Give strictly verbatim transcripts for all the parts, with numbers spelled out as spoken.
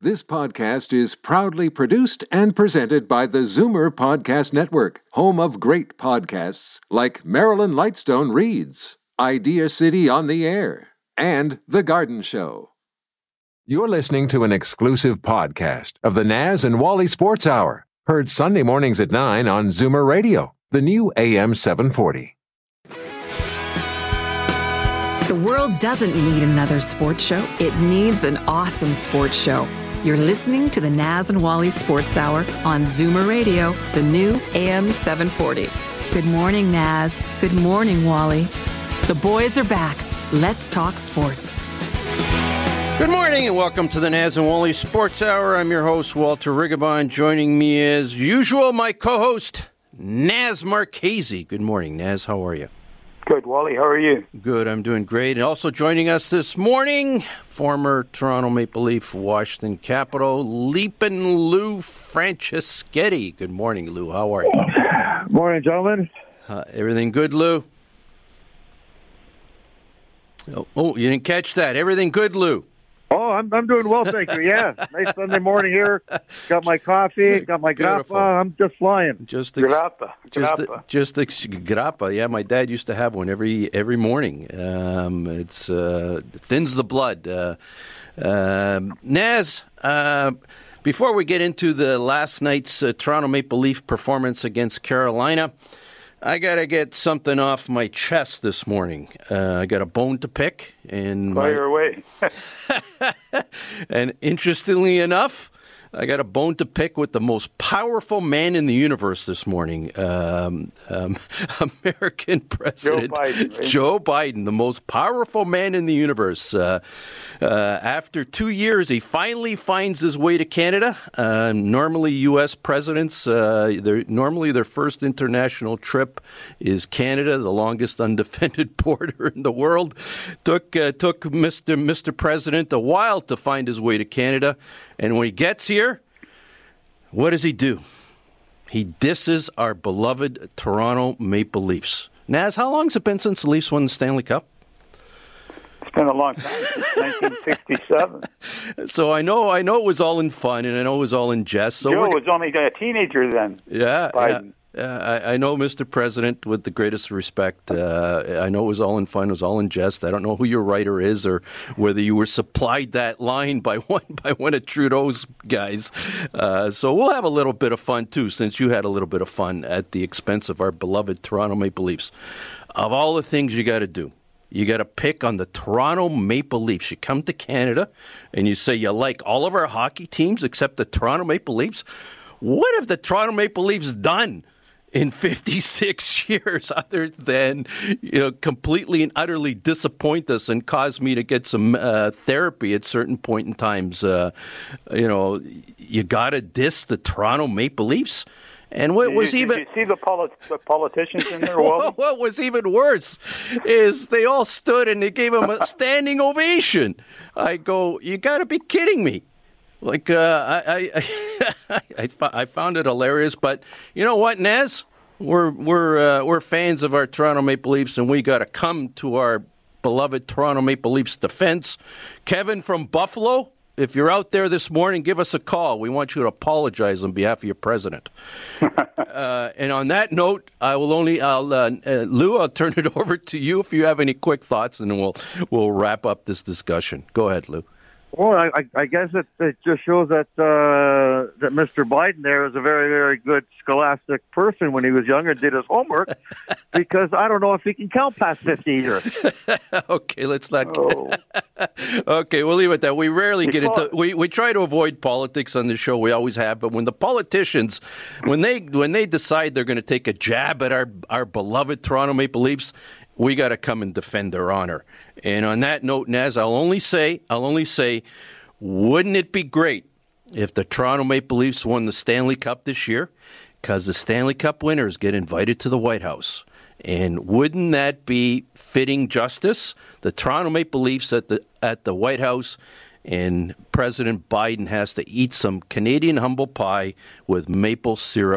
This podcast is proudly produced and presented by the Zoomer Podcast Network, home of great podcasts like Marilyn Lightstone Reads, Idea City on the Air, and The Garden Show. You're listening to an exclusive podcast of the Naz and Wally Sports Hour, heard Sunday mornings at nine on Zoomer Radio, the new A M seven forty. The world doesn't need another sports show. It needs an awesome sports show. You're listening to the Naz and Wally Sports Hour on Zoomer Radio, the new A M seven forty. Good morning, Naz. Good morning, Wally. The boys are back. Let's talk sports. Good morning and welcome to the Naz and Wally Sports Hour. I'm your host, Walter Rigobon. Joining me as usual, my co-host, Naz Marchese. Good morning, Naz. How are you? Good, Wally. How are you? Good. I'm doing great. And also joining us this morning, former Toronto Maple Leaf Washington Capital, Leapin' Lou Franceschetti. Good morning, Lou. How are you? Morning, gentlemen. Uh, everything good, Lou? Oh, oh, you didn't catch that. Everything good, Lou? Oh, I'm I'm doing well, thank you. Yeah, nice Sunday morning here. Got my coffee, got my grappa. I'm just flying. Just ex- grappa, just grappa. just ex- grappa. Yeah, my dad used to have one every every morning. Um, it's uh, thins the blood. Uh, um, Naz, uh, before we get into the last night's uh, Toronto Maple Leaf performance against Carolina, I got to get something off my chest this morning. Uh, I got a bone to pick. And Fire my... away. And interestingly enough, I got a bone to pick with the most powerful man in the universe this morning, um, um, American President Joe Biden, right? Joe Biden, the most powerful man in the universe. Uh, uh, after two years, he finally finds his way to Canada. Uh, normally, U S presidents, uh, normally their first international trip is Canada, the longest undefended border in the world. Took uh, took Mister Mister President a while to find his way to Canada, and when he gets here, what does he do? He disses our beloved Toronto Maple Leafs. Naz, how long has it been since the Leafs won the Stanley Cup? It's been a long time, since nineteen sixty-seven. So I know I know it was all in fun, and I know it was all in jest. So Joe was only a teenager then. Yeah, Biden. yeah. Uh, I, I know, Mister President, with the greatest respect, uh, I know it was all in fun, it was all in jest. I don't know who your writer is or whether you were supplied that line by one by one of Trudeau's guys. Uh, so we'll have a little bit of fun, too, since you had a little bit of fun at the expense of our beloved Toronto Maple Leafs. Of all the things you got to do, you got to pick on the Toronto Maple Leafs. You come to Canada and you say you like all of our hockey teams except the Toronto Maple Leafs. What have the Toronto Maple Leafs done in fifty-six years, other than, you know, completely and utterly disappoint us and cause me to get some uh, therapy at certain point in times? Uh, you know, you got to diss the Toronto Maple Leafs. And what Did was you, even did you see the, polit- the politicians in there? Wally? What was even worse is they all stood and they gave him a standing ovation. I go, you got to be kidding me. Like, uh, I, I, I, I found it hilarious, but you know what, Naz? We're we're uh, we're fans of our Toronto Maple Leafs, and we got to come to our beloved Toronto Maple Leafs defense. Kevin from Buffalo, if you're out there this morning, give us a call. We want you to apologize on behalf of your president. uh, and on that note, I will only, I'll, uh, uh, Lou, I'll turn it over to you if you have any quick thoughts, and then we'll we'll wrap up this discussion. Go ahead, Lou. Well, I, I guess it, it just shows that uh, that Mister Biden there is a very, very good scholastic person when he was younger and did his homework, because I don't know if he can count past fifty either. Okay, let's not. Oh. Okay, we'll leave it at that. We rarely get Before- into. We, we try to avoid politics on the show. We always have, but when the politicians, when they when they decide they're going to take a jab at our our beloved Toronto Maple Leafs, we got to come and defend their honor. And on that note, Naz, I'll only say, I'll only say, wouldn't it be great if the Toronto Maple Leafs won the Stanley Cup this year? Because the Stanley Cup winners get invited to the White House. And wouldn't that be fitting justice? The Toronto Maple Leafs at the at the White House, and President Biden has to eat some Canadian humble pie with maple syrup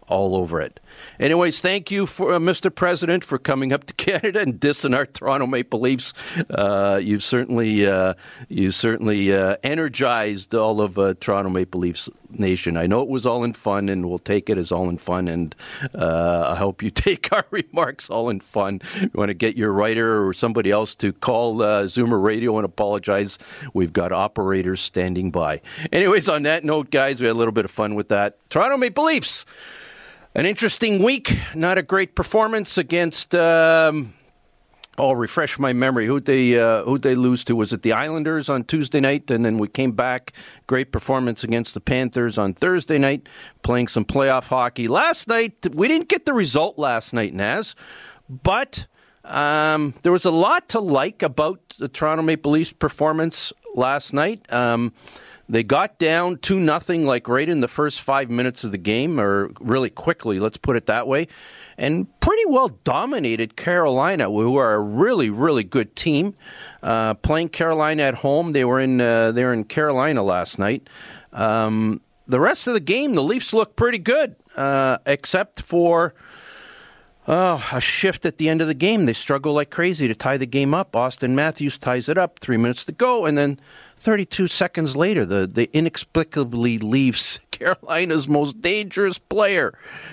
all over it. Anyways, thank you, for uh, Mister President, for coming up to Canada and dissing our Toronto Maple Leafs. Uh, you've certainly, uh, you certainly uh, energized all of uh, Toronto Maple Leafs Nation. I know it was all in fun, and we'll take it as all in fun. And uh, I hope you take our remarks all in fun. You want to get your writer or somebody else to call uh, Zoomer Radio and apologize. We've got operators standing by. Anyways, on that note, guys, we had a little bit of fun with that. Toronto Maple Leafs. An interesting week, not a great performance against, um, I'll refresh my memory, who'd they, uh, who'd they lose to? Was it the Islanders on Tuesday night? And then we came back, great performance against the Panthers on Thursday night, playing some playoff hockey. Last night, we didn't get the result last night, Naz, but um, there was a lot to like about the Toronto Maple Leafs performance last night. Um They got down two nothing like right in the first five minutes of the game, or really quickly, let's put it that way, and pretty well dominated Carolina, who are a really, really good team. Uh, playing Carolina at home, they were in uh, they were in Carolina last night. Um, the rest of the game, the Leafs looked pretty good, uh, except for Oh, a shift at the end of the game. They struggle like crazy to tie the game up. Austin Matthews ties it up, three minutes to go, and then thirty-two seconds later, the, the inexplicably leaves Carolina's most dangerous player.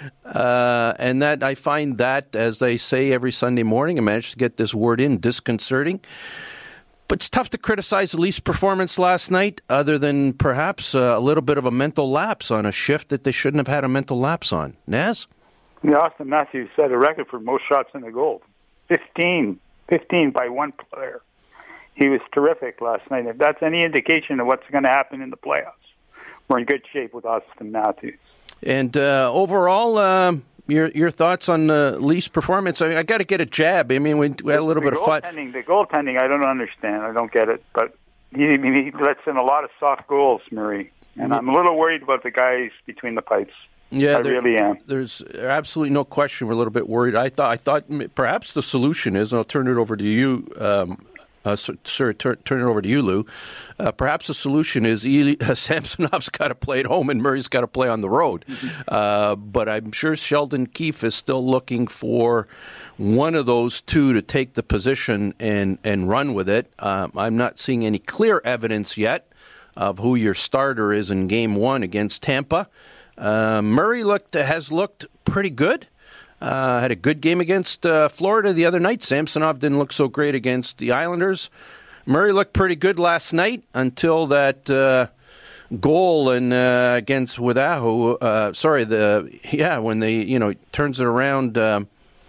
Uh, and that I find that, as they say every Sunday morning, I managed to get this word in, disconcerting. But it's tough to criticize the Leafs' performance last night, other than perhaps uh, a little bit of a mental lapse on a shift that they shouldn't have had a mental lapse on. Naz? Yeah, Austin Matthews set a record for most shots in the goal. fifteen. fifteen by one player. He was terrific last night. If that's any indication of what's going to happen in the playoffs, we're in good shape with Austin Matthews. And uh, overall, uh, your your thoughts on the Leafs' performance? I, I got to get a jab. I mean, we, we had a little the bit of fun. The goaltending, I don't understand. I don't get it. But he, he lets in a lot of soft goals, Murray. And I'm a little worried about the guys between the pipes. Yeah, I there, really am. There's absolutely no question. We're a little bit worried. I thought, I thought perhaps the solution is, and I'll turn it over to you, um, uh, sir. Turn, turn it over to you, Lou. Uh, perhaps the solution is Eli, uh, Samsonov's got to play at home and Murray's got to play on the road. Mm-hmm. Uh, but I'm sure Sheldon Keefe is still looking for one of those two to take the position and and run with it. Um, I'm not seeing any clear evidence yet of who your starter is in Game One against Tampa. Uh, Murray looked has looked pretty good. Uh, had a good game against uh, Florida the other night. Samsonov didn't look so great against the Islanders. Murray looked pretty good last night until that uh, goal and uh, against Wadahu. Uh, sorry, the yeah when they you know turns it around um,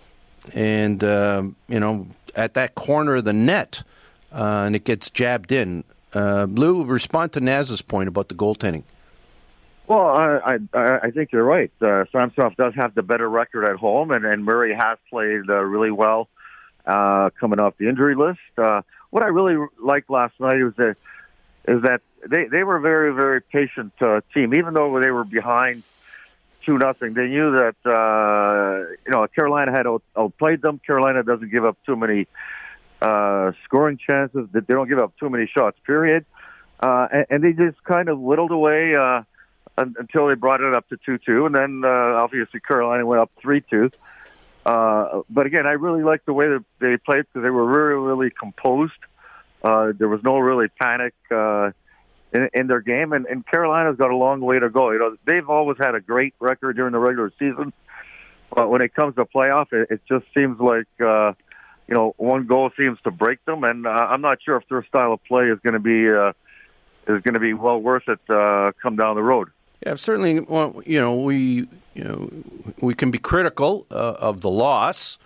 and um, you know at that corner of the net uh, and it gets jabbed in. Uh, Lou, respond to Naz's point about the goaltending. Well, I, I I think you're right. Uh, Samsonov does have the better record at home, and, and Murray has played uh, really well uh, coming off the injury list. Uh, what I really liked last night was that is that they, they were a very, very patient uh, team. Even though they were behind two nothing, they knew that uh, you know Carolina had out, outplayed them. Carolina doesn't give up too many uh, scoring chances. They don't give up too many shots. Period. Uh, and, and they just kind of whittled away. Uh, until they brought it up to two two, and then uh, obviously Carolina went up three two. Uh, but again, I really liked the way that they played because they were really, really composed. Uh, there was no really panic uh, in, in their game, and, and Carolina's got a long way to go. You know, they've always had a great record during the regular season, but when it comes to playoff, it, it just seems like uh, you know one goal seems to break them, and uh, I'm not sure if their style of play is going to be uh, is going to be well worth it uh, come down the road. Yeah, certainly. Well, you know, we you know we can be critical uh, of the loss.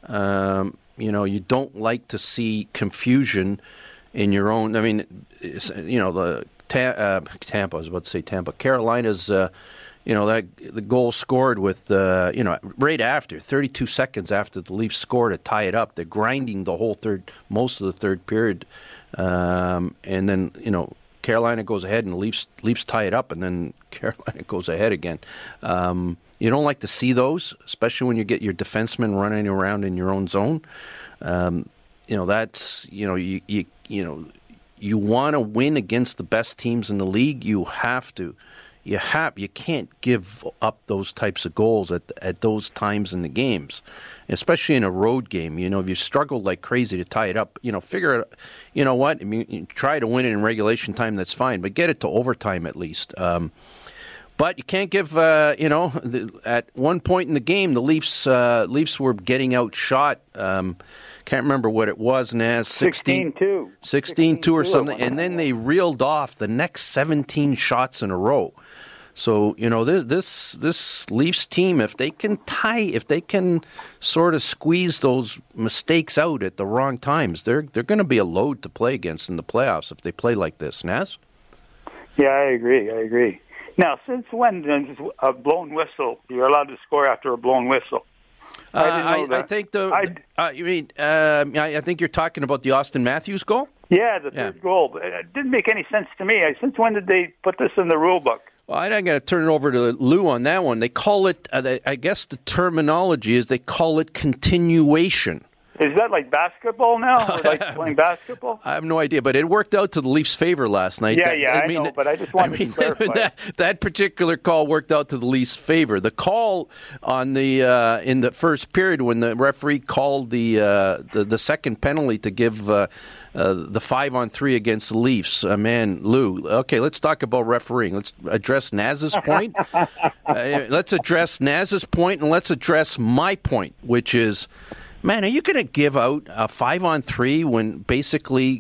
Um, you know, you don't like to see confusion in your own. I mean, you know, the uh, Tampa. I was about to say Tampa. Carolina's. Uh, you know that the goal scored with uh, you know right after thirty-two seconds after the Leafs scored to tie it up. They're grinding the whole third, most of the third period, um, and then you know. Carolina goes ahead and Leafs Leafs tie it up, and then Carolina goes ahead again. Um, you don't like to see those, especially when you get your defensemen running around in your own zone. Um, you know that's you know you you, you know you want to win against the best teams in the league. You have to you have you can't give up those types of goals at at those times in the games, especially in a road game. You know, if you struggled like crazy to tie it up, you know, figure it. You know what? I mean, you try to win it in regulation time. That's fine, but get it to overtime at least. Um, But you can't give, uh, you know, the, at one point in the game, the Leafs uh, Leafs were getting outshot. Um, can't remember what it was, Naz. sixteen two sixteen two or something. And then they reeled off the next seventeen shots in a row. So, you know, this, this this Leafs team, if they can tie, if they can sort of squeeze those mistakes out at the wrong times, they're they're going to be a load to play against in the playoffs if they play like this. Naz? Yeah, I agree. I agree. Now, since when does a blown whistle, you're allowed to score after a blown whistle? I, uh, I, I think the, uh, you mean, uh, I, I think you're talking about the Austin Matthews goal? Yeah, the yeah. third goal. It didn't make any sense to me. Since when did they put this in the rule book? Well, I'm going to turn it over to Lou on that one. They call it, uh, they, I guess the terminology is they call it continuation. Is that like basketball now? Or like playing basketball? I have no idea, but it worked out to the Leafs' favor last night. Yeah, that, yeah, I, I mean, know, but I just wanted I mean, to clarify. That, that particular call worked out to the Leafs' favor. The call on the uh, in the first period when the referee called the uh, the, the second penalty to give uh, uh, the five on three against the Leafs. Uh, man, Lou. Okay, let's talk about refereeing. Let's address Naz's point. uh, let's address Naz's point, and let's address my point, which is. Man, are you going to give out a five on three when basically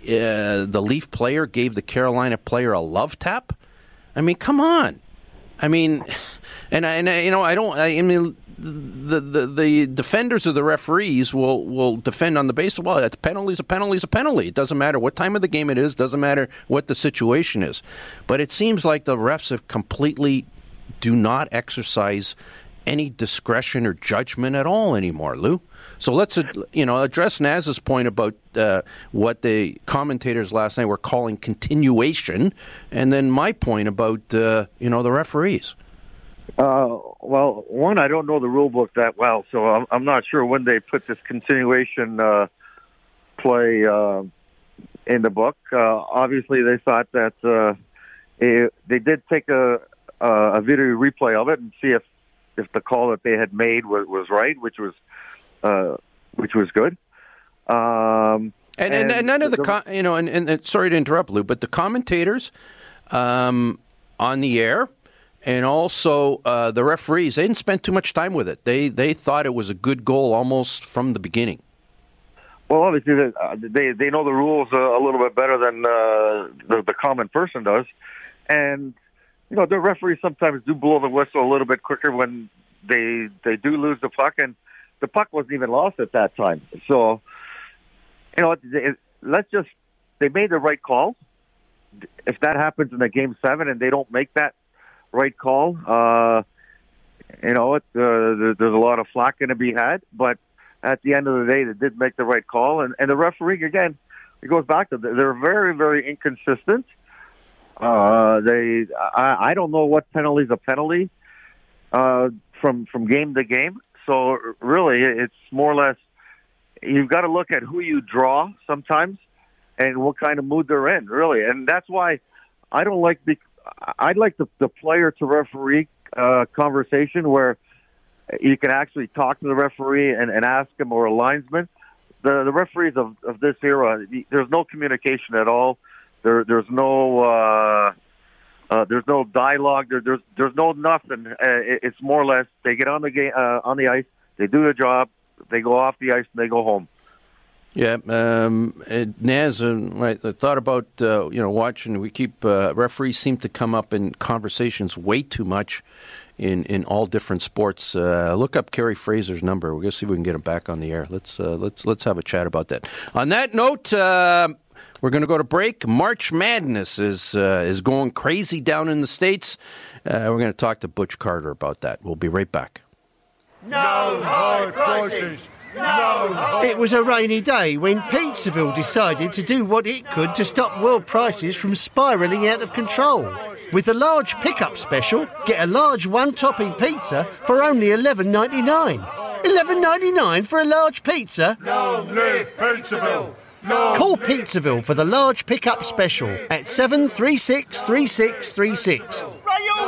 uh, the Leaf player gave the Carolina player a love tap? I mean, come on. I mean, and I, and I, you know, I don't. I mean, the, the the defenders of the referees will will defend on the basis. Well, a penalty is a penalty is a penalty. It doesn't matter what time of the game it is. Doesn't matter what the situation is. But it seems like the refs have completely do not exercise any discretion or judgment at all anymore, Lou. So let's, you know, address Naz's point about uh, what the commentators last night were calling continuation, and then my point about, uh, you know, the referees. Uh, well, one, I don't know the rule book that well, so I'm, I'm not sure when they put this continuation uh, play uh, in the book. Uh, obviously, they thought that uh, it, they did take a, a video replay of it and see if, if the call that they had made was, was right, which was Uh, which was good, um, and, and, and none of the, the com- you know, and, and sorry to interrupt, Lou, but the commentators um, on the air and also uh, the referees, they didn't spend too much time with it. They they thought it was a good goal almost from the beginning. Well, obviously they they, they know the rules a, a little bit better than uh, the, the common person does, and you know the referees sometimes do blow the whistle a little bit quicker when they they do lose the puck and. The puck wasn't even lost at that time. So, you know, it, it, let's just, they made the right call. If that happens in a game seven and they don't make that right call, uh, you know, it, uh, there's a lot of flack going to be had. But at the end of the day, they did make the right call. And, and the referee, again, it goes back to, they're very, very inconsistent. Uh, they, I, I don't know what penalty is a penalty uh, from, from game to game. So really, it's more or less, you've got to look at who you draw sometimes and what kind of mood they're in, really. And that's why I don't like the, I'd like the, the player to referee uh, conversation where you can actually talk to the referee and, and ask him, or a linesman. The, the referees of, of this era, there's no communication at all. There, there's no... Uh, Uh, there's no dialogue. There, there's there's no nothing. Uh, it, it's more or less they get on the game uh, on the ice, they do the job, they go off the ice, and they go home. Yeah, um, Naz, uh, right, I thought about uh, you know watching. We keep uh, referees seem to come up in conversations way too much in, in all different sports. Uh, look up Kerry Fraser's number. We're gonna see if we can get him back on the air. Let's uh, let's let's have a chat about that. On that note. Uh, We're going to go to break. March Madness is uh, is going crazy down in the States. Uh, we're going to talk to Butch Carter about that. We'll be right back. No high prices! No high... It was a rainy day when Pizzaville decided to do what it could to stop world prices from spiralling out of control. With the large pickup special, get a large one-topping pizza for only eleven ninety-nine. eleven ninety-nine for a large pizza? Long live Pizzaville! Long Call Pizzaville for the large pickup special at seven three six three six three six.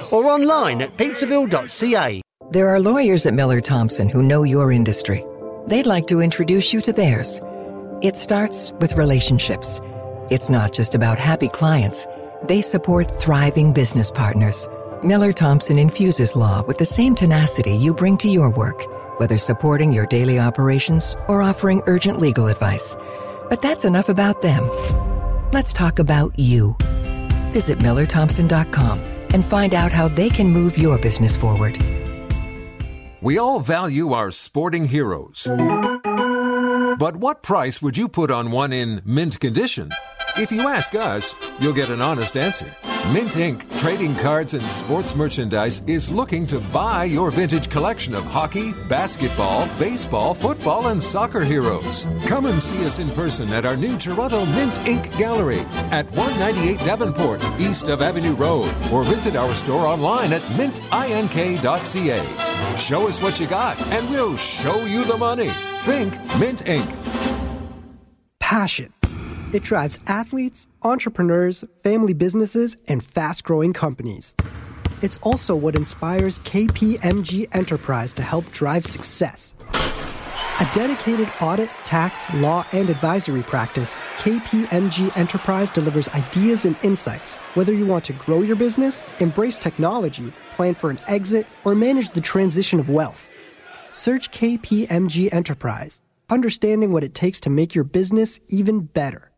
or online at pizzaville dot c a. There are lawyers at Miller Thompson who know your industry. They'd like to introduce you to theirs. It starts with relationships. It's not just about happy clients. They support thriving business partners. Miller Thompson infuses law with the same tenacity you bring to your work, whether supporting your daily operations or offering urgent legal advice. But that's enough about them. Let's talk about you. Visit miller thompson dot com and find out how they can move your business forward. We all value our sporting heroes. But what price would you put on one in mint condition? If you ask us, you'll get an honest answer. Mint Incorporated, trading cards and sports merchandise, is looking to buy your vintage collection of hockey, basketball, baseball, football, and soccer heroes. Come and see us in person at our new Toronto Mint Incorporated Gallery at one ninety-eight Davenport, east of Avenue Road, or visit our store online at mint ink dot c a. Show us what you got, and we'll show you the money. Think Mint Incorporated. Passion. It drives athletes, entrepreneurs, family businesses, and fast-growing companies. It's also what inspires K P M G Enterprise to help drive success. A dedicated audit, tax, law, and advisory practice, K P M G Enterprise delivers ideas and insights, whether you want to grow your business, embrace technology, plan for an exit, or manage the transition of wealth. Search K P M G Enterprise, understanding what it takes to make your business even better.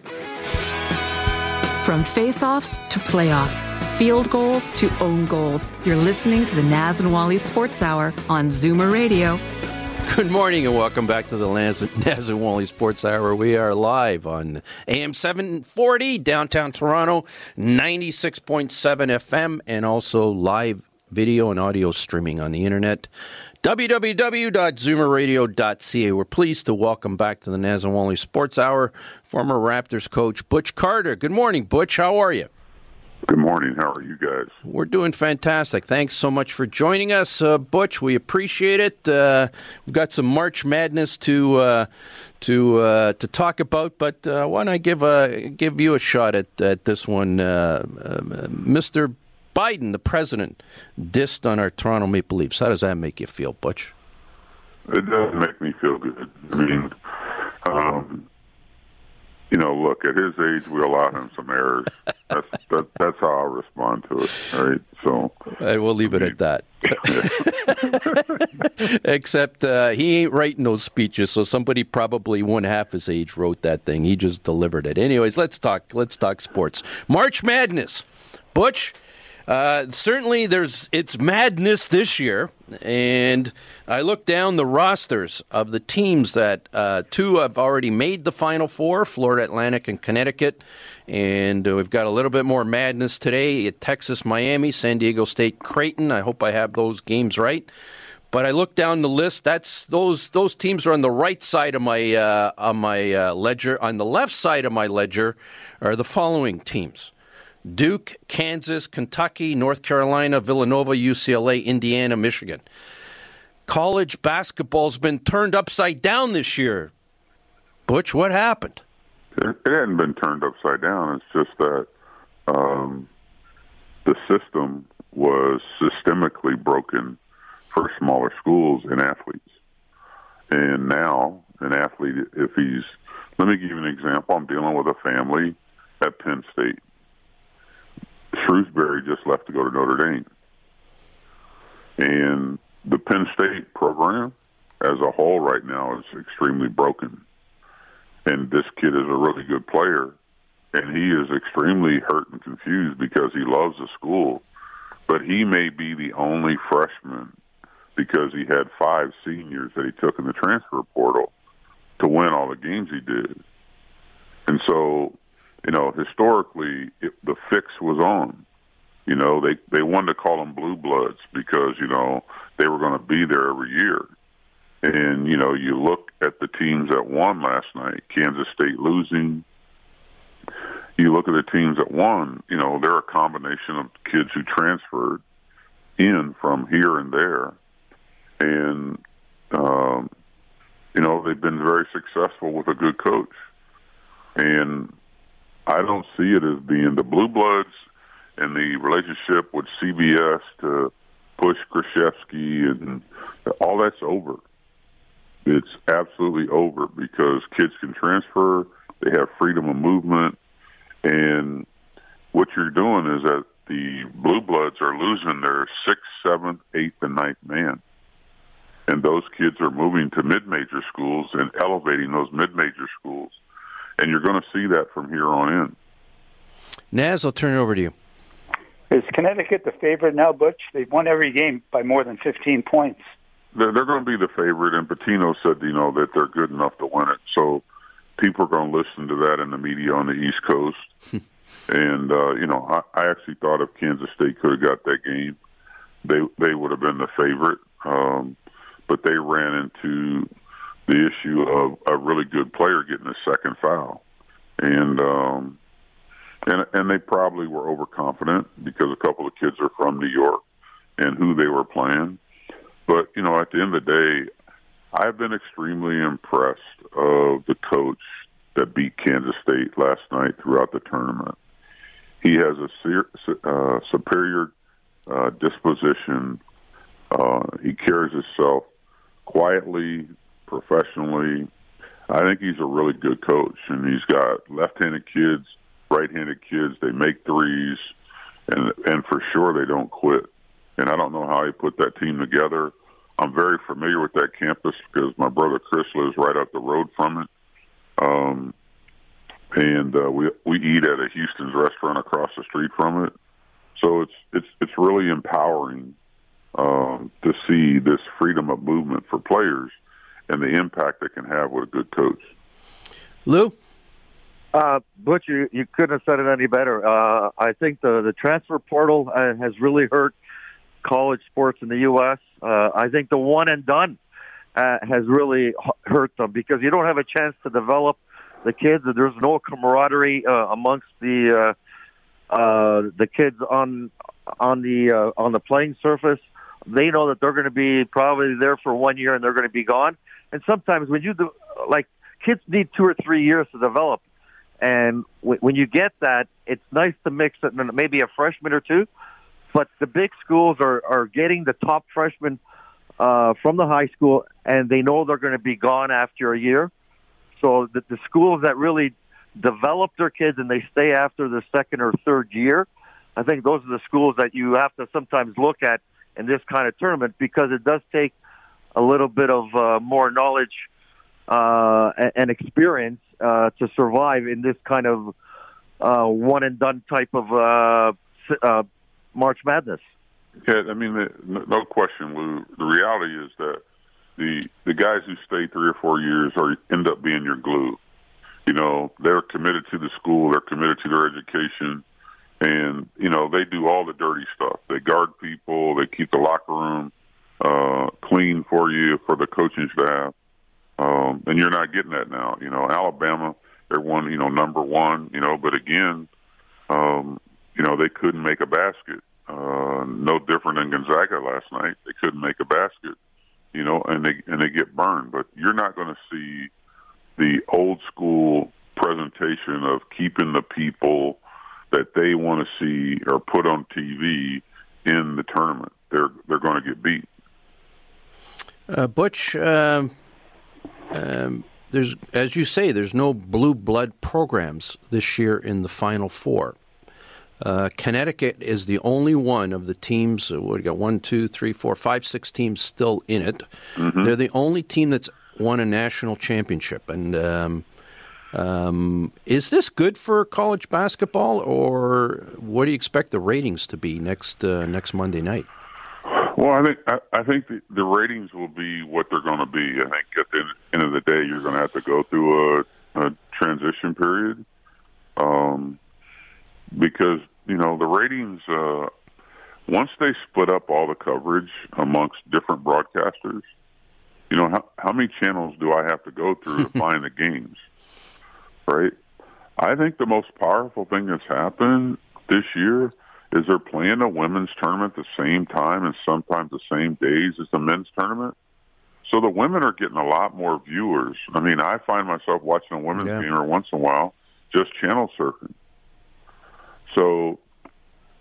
From face-offs to playoffs, field goals to own goals, you're listening to the Naz and Wally Sports Hour on Zoomer Radio. Good morning and welcome back to the Naz, Naz and Wally Sports Hour. We are live on A M seven forty, downtown Toronto, ninety-six point seven F M, and also live video and audio streaming on the internet. w w w dot zoomer radio dot c a. We're pleased to welcome back to the Naz and Wally Sports Hour former Raptors coach Butch Carter. Good morning, Butch. How are you? Good morning. How are you guys? We're doing fantastic. Thanks so much for joining us, uh, Butch. We appreciate it. Uh, we've got some March Madness to uh, to uh, to talk about, but uh, why don't I give a give you a shot at at this one, uh, uh, Mister Biden, the president, dissed on our Toronto Maple Leafs. How does that make you feel, Butch? It does make me feel good. I mean, um, you know, look, at his age, we allow him some errors. That's that, that's how I respond to it, right? So, and we'll leave it at that. Except uh, he ain't writing those speeches, so somebody probably one half his age wrote that thing. He just delivered it. Anyways, let's talk. Let's talk sports. March Madness, Butch. Uh, certainly, there's it's madness this year, and I look down the rosters of the teams that uh, two have already made the Final Four, Florida Atlantic and Connecticut, and uh, we've got a little bit more madness today at Texas, Miami, San Diego State, Creighton. I hope I have those games right. But I look down the list. That's those those teams are on the right side of my uh, on my uh, ledger. On the left side of my ledger are the following teams: Duke, Kansas, Kentucky, North Carolina, Villanova, U C L A, Indiana, Michigan. College basketball's been turned upside down this year. Butch, what happened? It, it hadn't been turned upside down. It's just that um, the system was systemically broken for smaller schools and athletes. And now, an athlete, if he's, let me give you an example. I'm dealing with a family at Penn State. Shrewsbury just left to go to Notre Dame. And the Penn State program as a whole right now is extremely broken. And this kid is a really good player, and he is extremely hurt and confused because he loves the school. But he may be the only freshman, because he had five seniors that he took in the transfer portal, to win all the games he did. And so, you know, historically, it, the fix was on. You know, they, they wanted to call them blue bloods because, you know, they were going to be there every year. And, you know, you look at the teams that won last night, Kansas State losing. You look at the teams that won, you know, they're a combination of kids who transferred in from here and there. And, um, you know, they've been very successful with a good coach. And I don't see it as being the blue bloods. and the relationship with C B S to push Krzyzewski and all that's over. It's absolutely over because kids can transfer, they have freedom of movement, and what you're doing is that the Blue Bloods are losing their sixth, seventh, eighth, and ninth man. And those kids are moving to mid-major schools and elevating those mid-major schools. And you're going to see that from here on in. Naz, I'll turn it over to you. Is Connecticut the favorite now, Butch? They've won every game by more than fifteen points. They're, they're going to be the favorite, and Pitino said, you know, that they're good enough to win it. So people are going to listen to that in the media on the East Coast. and, uh, you know, I, I actually thought if Kansas State could have got that game, they they would have been the favorite. Um, but they ran into the issue of a really good player getting a second foul. And um, and and they probably were overconfident because a couple of kids are from New York and who they were playing. But, you know, at the end of the day, I've been extremely impressed of the coach that beat Kansas State last night throughout the tournament. He has a ser- uh, superior uh, disposition. Uh, he carries himself quietly, professionally. I think he's a really good coach, and he's got left-handed kids, right-handed kids. They make threes, and and for sure they don't quit. And I don't know how he put that team together. I'm very familiar with that campus because my brother Chris lives right up the road from it. Um, and uh, we we eat at a Houston's restaurant across the street from it. So it's it's it's really empowering um, to see this freedom of movement for players and the impact it can have with a good coach. Lou? Uh, Butch, you, you couldn't have said it any better. Uh, I think the, the transfer portal uh, has really hurt college sports in the U S Uh, I think the one and done uh, has really h- hurt them because you don't have a chance to develop the kids. There's no camaraderie uh, amongst the uh, uh, the kids on on the uh, on the playing surface. They know that they're going to be probably there for one year and they're going to be gone. And sometimes when you do, like kids need two or three years to develop, and w- when you get that, it's nice to mix it in maybe a freshman or two. But the big schools are, are getting the top freshmen uh, from the high school, and they know they're going to be gone after a year. So the, the schools that really develop their kids and they stay after the second or third year, I think those are the schools that you have to sometimes look at in this kind of tournament because it does take a little bit of uh, more knowledge uh, and, and experience uh, to survive in this kind of uh, one-and-done type of uh, uh March Madness. Yeah, I mean, the, no question, Lou. The reality is that the the guys who stay three or four years are end up being your glue. You know, they're committed to the school, they're committed to their education, and you know they do all the dirty stuff. They guard people, they keep the locker room uh, clean for you, for the coaching staff, um, and you're not getting that now. You know, Alabama, they're one, you know, number one. You know, but again. Um, You know, they couldn't make a basket. Uh, no different than Gonzaga last night. They couldn't make a basket, you know, and they and they get burned. But you're not going to see the old school presentation of keeping the people that they want to see or put on T V in the tournament. They're they're going to get beat. Uh, Butch, um, um, there's as you say, there's no blue blood programs this year in the Final Four. Uh, Connecticut is the only one of the teams, uh, what, we got one, two, three, four, five, six teams still in it. Mm-hmm. They're the only team that's won a national championship. And um, um, is this good for college basketball, or what do you expect the ratings to be next uh, next Monday night? Well, I think I, I think the, the ratings will be what they're going to be. I think at the end of the day, you're going to have to go through a, a transition period um, because you know, the ratings, uh, once they split up all the coverage amongst different broadcasters, you know, how, how many channels do I have to go through to find the games, right? I think the most powerful thing that's happened this year is they're playing a women's tournament at the same time and sometimes the same days as the men's tournament. So the women are getting a lot more viewers. I mean, I find myself watching a women's yeah. game every once in a while, just channel surfing. So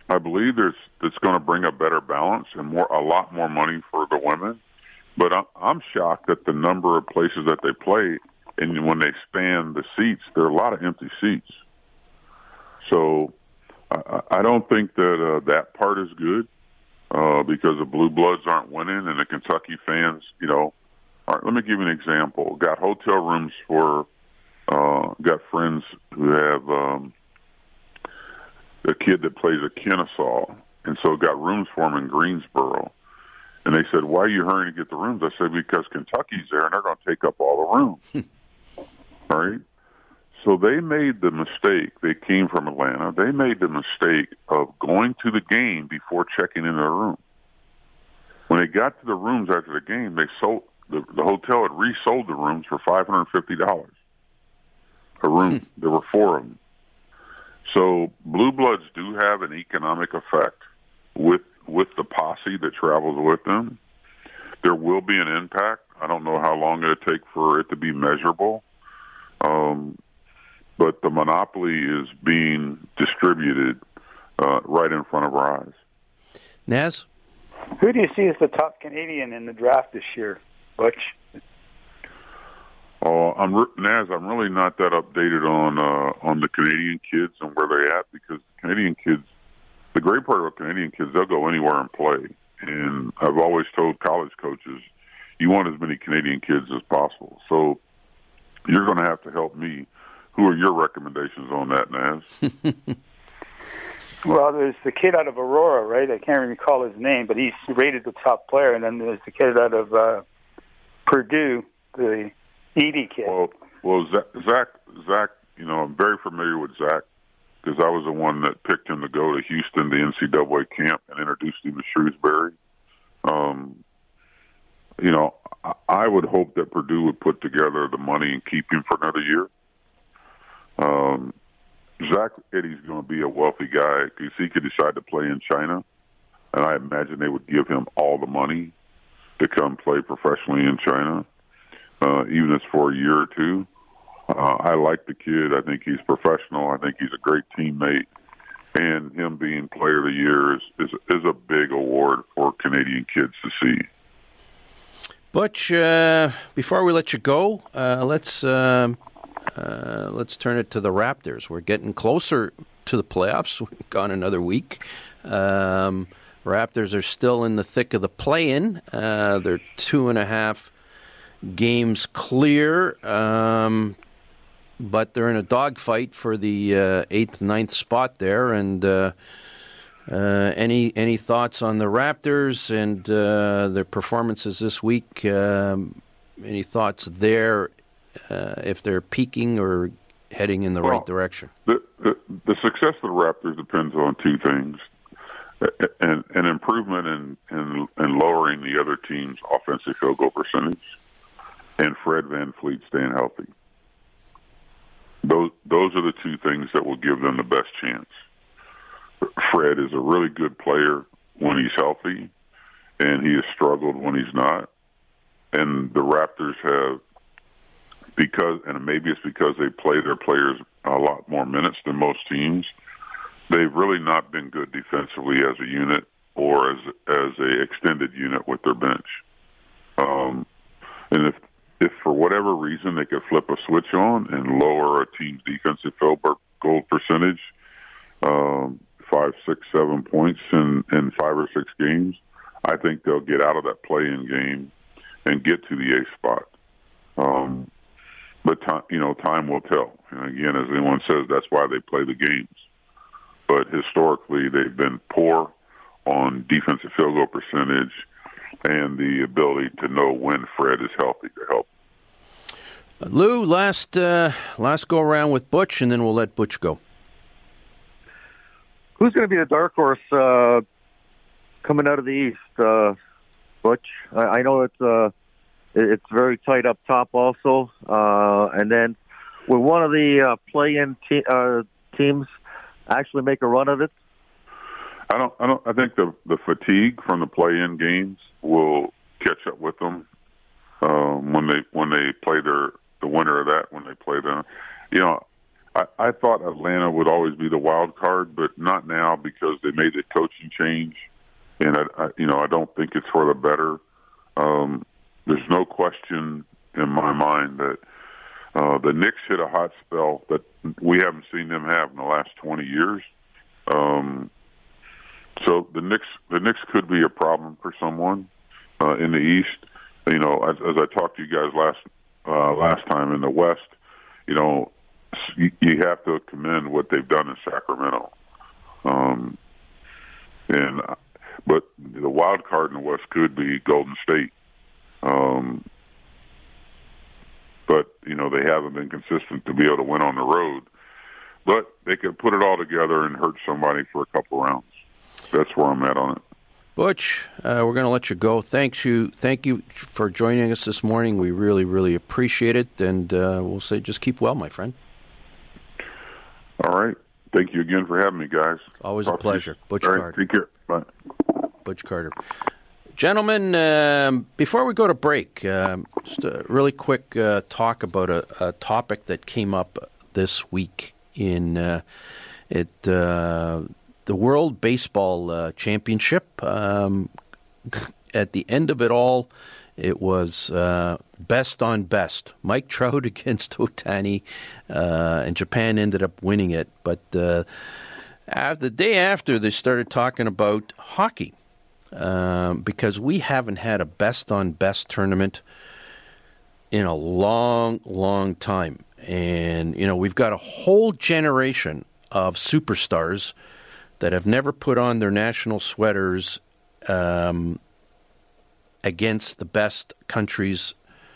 I believe there's it's going to bring a better balance and more a lot more money for the women. But I'm, I'm shocked at the number of places that they play, and when they span the seats, there are a lot of empty seats. So I, I don't think that uh, that part is good uh, because the Blue Bloods aren't winning, and the Kentucky fans, you know. All right, let me give you an example. Got hotel rooms for, uh, got friends who have um, a kid that plays at Kennesaw, and so got rooms for him in Greensboro. And they said, why are you hurrying to get the rooms? I said, because Kentucky's there, and they're going to take up all the rooms. All right? So they made the mistake. They came from Atlanta. They made the mistake of going to the game before checking in their room. When they got to the rooms after the game, they sold the, the hotel had resold the rooms for five hundred fifty dollars a room. There were four of them. So Blue Bloods do have an economic effect with with the posse that travels with them. There will be an impact. I don't know how long it'll take for it to be measurable. Um, but the monopoly is being distributed uh, right in front of our eyes. Naz? Who do you see as the top Canadian in the draft this year, Butch? Oh, I'm Naz. I'm really not that updated on uh, on the Canadian kids and where they're at, because Canadian kids, the great part about Canadian kids, they'll go anywhere and play. And I've always told college coaches, you want as many Canadian kids as possible. So you're going to have to help me. Who are your recommendations on that, Naz? Well, there's the kid out of Aurora, right? I can't even recall his name, but he's rated the top player. And then there's the kid out of uh, Purdue, the Edie kid. Well, well, Zach, Zach, Zach, you know, I'm very familiar with Zach because I was the one that picked him to go to Houston, the N C double A camp, and introduced him to Shrewsbury. Um, you know, I, I would hope that Purdue would put together the money and keep him for another year. Um, Zach Eddy's going to be a wealthy guy because he could decide to play in China, and I imagine they would give him all the money to come play professionally in China, uh, even if it's for a year or two. Uh, I like the kid. I think he's professional. I think he's a great teammate, and him being Player of the Year is is, is a big award for Canadian kids to see. Butch, uh, before we let you go, uh, let's. Uh... Uh, let's turn it to the Raptors. We're getting closer to the playoffs. We've gone another week. Um, Raptors are still in the thick of the play-in. Uh, they're two and a half games clear, um, but they're in a dogfight for the uh, eighth, ninth spot there. And uh, uh, any any thoughts on the Raptors and uh, their performances this week? Um, any thoughts there? Uh, if they're peaking or heading in the well, right direction? The, the the success of the Raptors depends on two things: an, an improvement in, in in lowering the other team's offensive field goal percentage, and Fred VanVleet staying healthy. Those those are the two things that will give them the best chance. Fred is a really good player when he's healthy, and he has struggled when he's not. And the Raptors have. Because, and maybe it's because they play their players a lot more minutes than most teams, they've really not been good defensively as a unit or as as a extended unit with their bench. Um, and if if for whatever reason they could flip a switch on and lower a team's defensive field goal percentage, um, five, six, seven points in, in five or six games, I think they'll get out of that play-in game and get to the eighth spot. Um, But, time, you know, time will tell. And again, as anyone says, that's why they play the games. But historically, they've been poor on defensive field goal percentage and the ability to know when Fred is healthy to help. Lou, last uh, last go around with Butch, and then we'll let Butch go. Who's going to be the dark horse uh, coming out of the East, uh, Butch? I, I know it's... Uh, It's very tight up top also. Uh, and then will one of the uh, play-in te- uh, teams actually make a run of it? I don't. I don't. I think the the fatigue from the play-in games will catch up with them um, when they when they play their the winner of that when they play them. You know, I, I thought Atlanta would always be the wild card, but not now because they made the coaching change, and I, I you know I don't think it's for the better. Um, there's no question in my mind that uh, the Knicks hit a hot spell that we haven't seen them have in the last twenty years. Um, so the Knicks, the Knicks could be a problem for someone uh, in the East. You know, as, as I talked to you guys last uh, last time in the West, you know, you, you have to commend what they've done in Sacramento. Um, and but the wild card in the West could be Golden State. Um, but you know, they haven't been consistent to be able to win on the road. But they could put it all together and hurt somebody for a couple rounds. That's where I'm at on it. Butch, uh, we're going to let you go. Thanks you, thank you for joining us this morning. We really, really appreciate it, and uh, we'll say just keep well, my friend. All right. Thank you again for having me, guys. Always Talk a pleasure. Butch All right, Carter. take care. Bye. Butch Carter. Gentlemen, um, before we go to break, um, just a really quick uh, talk about a, a topic that came up this week in uh, it. Uh, The World Baseball uh, Championship. Um, at the end of it all, it was uh, best on best. Mike Trout against Ohtani, uh, and Japan ended up winning it. But uh, the day after, they started talking about hockey um, because we haven't had a best on best tournament in a long, long time. And, you know, we've got a whole generation of superstars that have never put on their national sweaters um, against the best countries.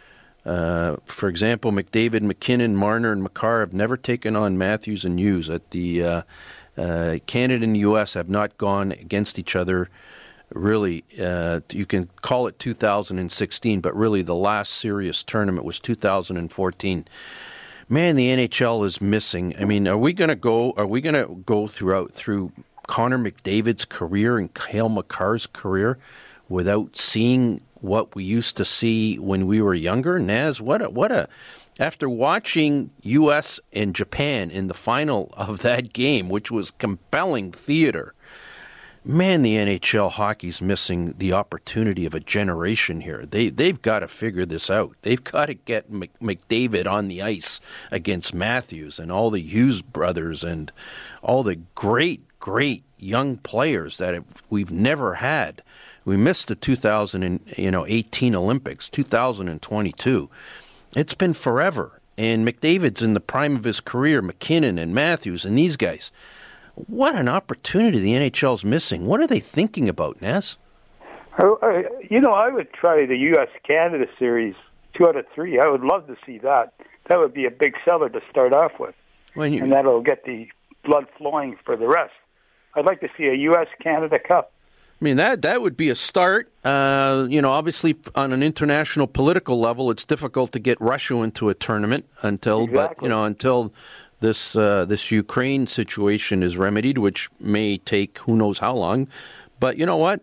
Uh, for example, McDavid, McKinnon, Marner, and Makar have never taken on Matthews and Hughes. At the uh, uh, Canada and the U S have not gone against each other. Really, uh, you can call it two thousand sixteen, but really the last serious tournament was two thousand fourteen. Man, the N H L is missing. I mean, are we going to go? Are we going to go throughout through Connor McDavid's career and Cale Makar's career without seeing what we used to see when we were younger? Naz, what a, what a, after watching U S and Japan in the final of that game, which was compelling theater, man, the N H L hockey's missing the opportunity of a generation here. They, they've got to figure this out. They've got to get Mc, McDavid on the ice against Matthews and all the Hughes brothers and all the great, great young players that have, we've never had. We missed the two thousand eighteen Olympics, two thousand twenty-two. It's been forever. And McDavid's in the prime of his career, McKinnon and Matthews and these guys. What an opportunity the N H L's missing. What are they thinking about, Ness? I, you know, I would try the U S Canada series two out of three. I would love to see that. That would be a big seller to start off with. When you, and that'll get the blood flowing for the rest. I'd like to see a U S Canada Cup. I mean, that that would be a start. Uh, you know, obviously, on an international political level, it's difficult to get Russia into a tournament until, Exactly. but you know, until this uh, this Ukraine situation is remedied, which may take who knows how long. But you know what?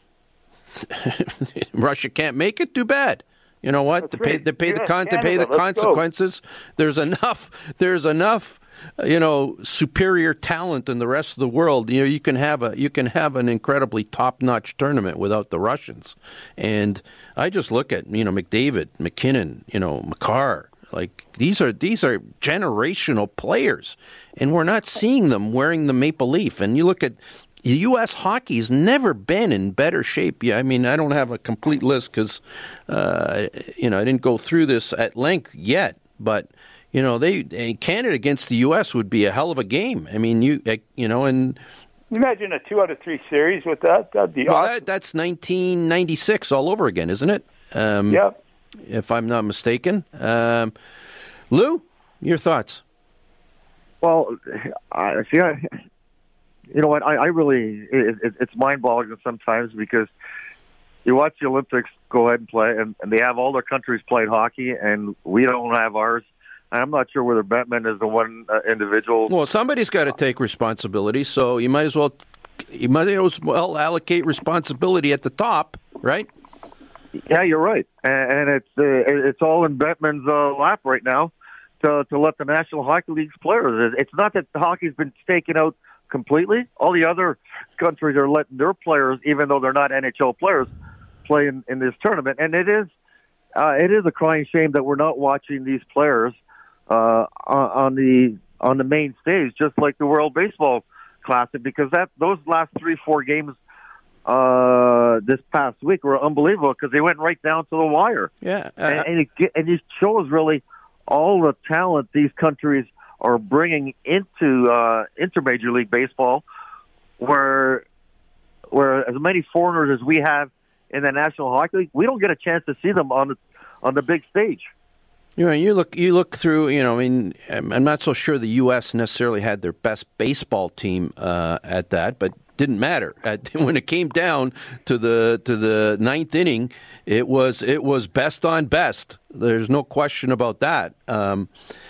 Russia can't make it. Too bad. You know what? That's to pay, right. to pay the U S con- to pay the Canada, let's consequences. There's enough. There's enough. You know, superior talent in the rest of the world. You know, you can have a you can have an incredibly top-notch tournament without the Russians. And I just look at you know McDavid, McKinnon, you know Makar. Like these are these are generational players, and we're not seeing them wearing the maple leaf. And you look at U S hockey's never been in better shape. Yeah, I mean, I don't have a complete list because uh, you know I didn't go through this at length yet, but. You know, they Canada against the U S would be a hell of a game. I mean, you you know, and imagine a two out of three series with that. That'd be well, awesome. that, that's nineteen ninety-six all over again, isn't it? Um, yep. If I'm not mistaken, um, Lou, your thoughts? Well, I see. I, you know what? I, I really it, it, it's mind-boggling sometimes because you watch the Olympics go ahead and play, and, and they have all their countries played hockey, and we don't have ours. I'm not sure whether Bettman is the one uh, individual. Well, somebody's got to take responsibility, so you might as well you might as well allocate responsibility at the top, right? Yeah, you're right, and, and it's uh, it's all in Bettman's uh, lap right now to, to let the National Hockey League's players. It's not that hockey's been taken out completely. All the other countries are letting their players, even though they're not N H L players, play in, in this tournament. And it is uh, it is a crying shame that we're not watching these players uh, on the on the main stage, just like the World Baseball Classic, because that those last three, four games uh, this past week were unbelievable because they went right down to the wire. Yeah, uh, and, and, it, and it shows really all the talent these countries are bringing into uh, into Major League Baseball, where where as many foreigners as we have in the National Hockey League, we don't get a chance to see them on the on the big stage. You know, you look you look through. You know, I mean, I'm not so sure the U S necessarily had their best baseball team uh, at that, but didn't matter. At, when it came down to the to the ninth inning, it was it was best on best. There's no question about that. Um,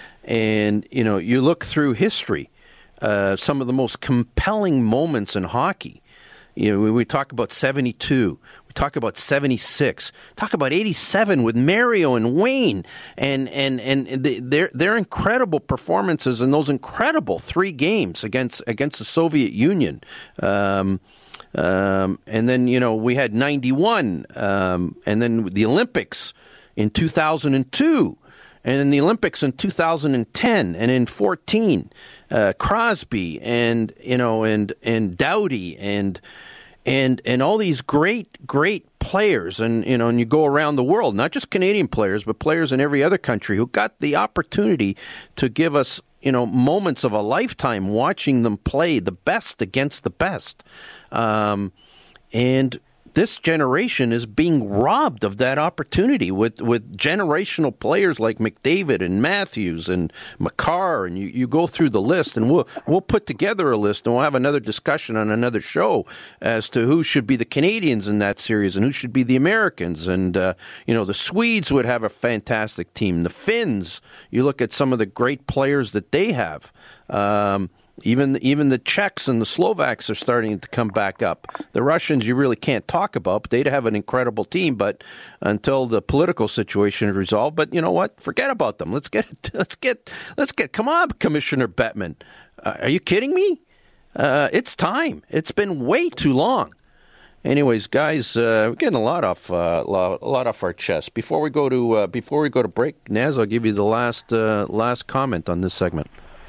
and you know, you look through history, uh, some of the most compelling moments in hockey. You know, we, we talk about seventy-two. We talk about seventy-six. Talk about eighty-seven with Mario and Wayne, and and and their their incredible performances in those incredible three games against against the Soviet Union. Um, um, and then you know we had ninety-one, um, and then the Olympics in two thousand two. And in the Olympics in two thousand ten and in fourteen, uh, Crosby and you know and and Doughty and and and all these great great players, and you know and you go around the world, not just Canadian players, but players in every other country who got the opportunity to give us you know moments of a lifetime watching them play the best against the best, um, and. This generation is being robbed of that opportunity with, with generational players like McDavid and Matthews and Makar, and you, you go through the list, and we'll we'll put together a list, and we'll have another discussion on another show as to who should be the Canadians in that series and who should be the Americans. And uh, you know, the Swedes would have a fantastic team. The Finns, you look at some of the great players that they have. Um, Even even the Czechs and the Slovaks are starting to come back up. The Russians you really can't talk about, but they'd have an incredible team. But until the political situation is resolved, but you know what? Forget about them. Let's get let's get let's get. Come on, Commissioner Bettman. Uh, are you kidding me? Uh, it's time. It's been way too long. Anyways, guys, uh, we're getting a lot off uh, a lot off our chest. Before we go to uh, before we go to break, Naz, I'll give you the last uh, last comment on this segment.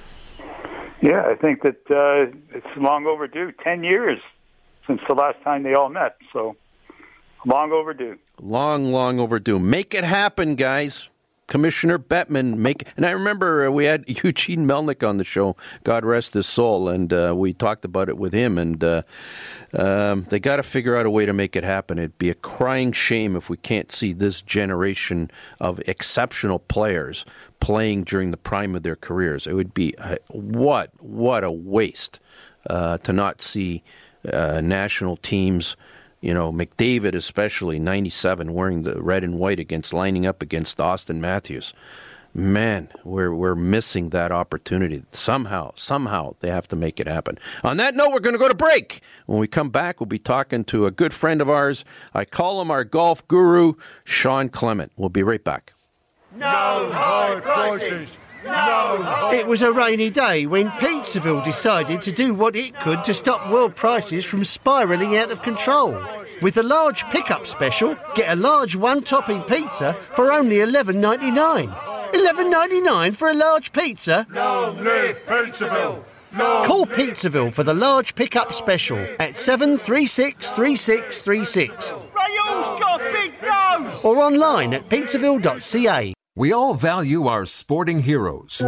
Yeah, I think that uh, it's long overdue. Ten years since the last time they all met, so long overdue. Long, long overdue. Make it happen, guys. Commissioner Bettman, make. And I remember we had Eugene Melnick on the show, God rest his soul, and uh, we talked about it with him. And uh, um, they got to figure out a way to make it happen. It'd be a crying shame if we can't see this generation of exceptional players playing during the prime of their careers. It would be uh, what what a waste uh, to not see uh, national teams. You know, McDavid especially, ninety-seven, wearing the red and white against, lining up against Austin Matthews. Man, we're we're missing that opportunity. Somehow, somehow they have to make it happen. On that note, we're going to go to break. When we come back, we'll be talking to a good friend of ours. I call him our golf guru, Sean Clement. We'll be right back. No high prices! No high... It was a rainy day when Pizzaville decided to do what it could to stop world prices from spiralling out of control. With the large pickup special, get a large one-topping pizza for only eleven ninety-nine. eleven ninety-nine for a large pizza? Long live Pizzaville! Long Call Pizzaville for the large pickup special at seven three six, three six three six. Rayoul's got big nose! Or online at pizzaville dot c a. We all value our sporting heroes.